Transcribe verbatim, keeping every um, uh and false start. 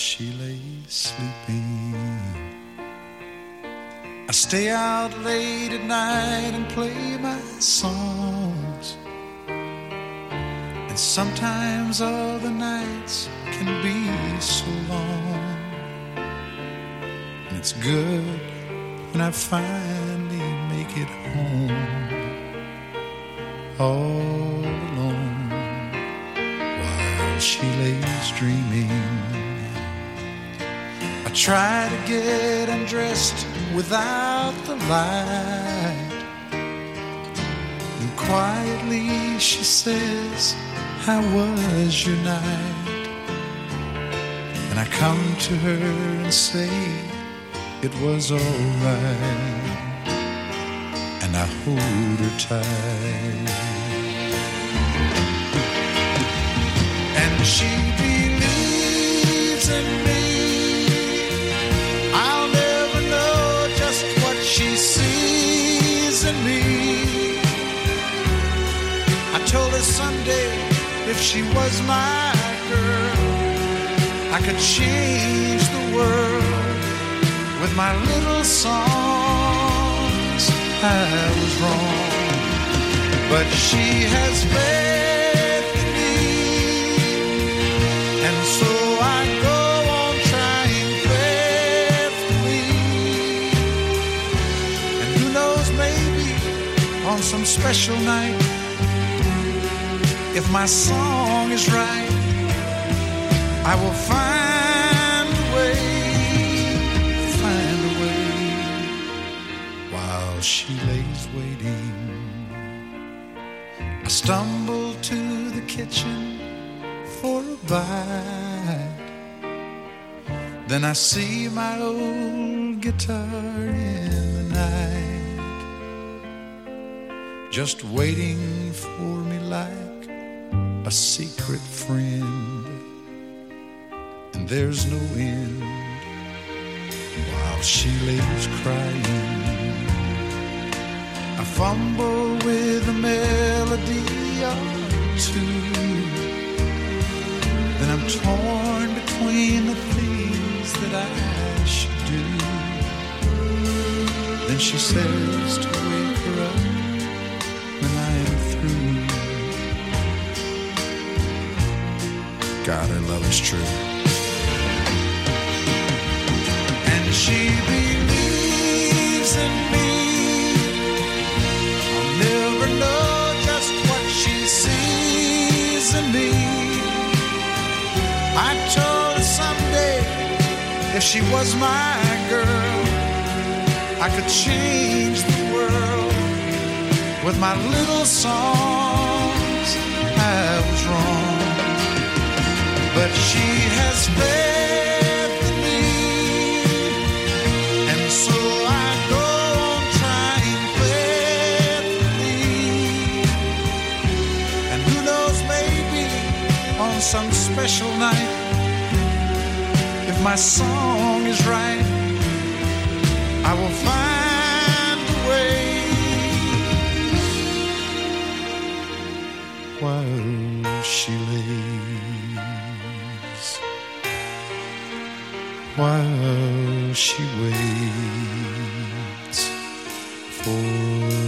she lays sleeping. I stay out late at night and play my songs, and sometimes all the nights can be so long. And it's good when I finally make it home, all alone, while she lays dreaming. I try to get undressed without the light, and quietly she says, how was your night? And I come to her and say, it was all right, and I hold her tight. And she believes in me. I'll never know just what she sees in me. I told her someday if she was my girl, I could change the world with my little songs. I was wrong, but she has faith in me, and so I go on trying faithfully. And who knows, maybe on some special night, if my song is right, I will find a way, find a way, while she lays waiting. I stumble to the kitchen for a bite, then I see my old guitar in the night, just waiting for me like a secret friend. And there's no end while she lays crying. I fumble with a melody or two, then I'm torn between the things that I should do. Then she says to wake her up when I am through. God, her love is true. She believes in me. I'll never know just what she sees in me. I told her someday if she was my girl, I could change the world with my little songs. I was wrong, but she has faith. So I go on trying faithfully, and who knows, maybe on some special night, if my song is right, I will find a way, while she lays, while she waits for